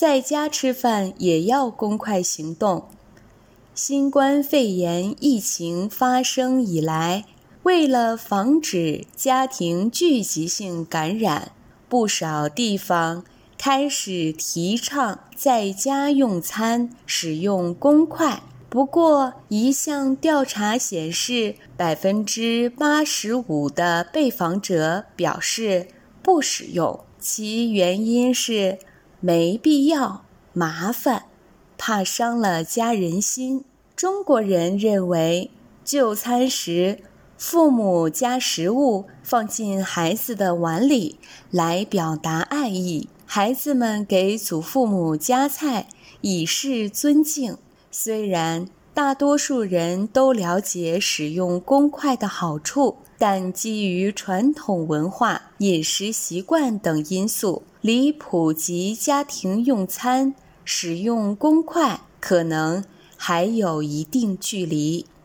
在家吃饭也要公筷行动。新冠肺炎疫情发生以来，为了防止家庭聚集性感染，不少地方开始提倡在家用餐使用公筷。不过，一项调查显示，85%的被访者表示不使用，其原因是没必要、麻烦，怕伤了家人心。中国人认为，就餐时父母将食物放进孩子的碗里来表达爱意，孩子们给祖父母夹菜以示尊敬。虽然大多数人都了解使用公筷的好处，但基于传统文化、饮食习惯等因素，离普及家庭用餐使用公筷可能还有一定距离。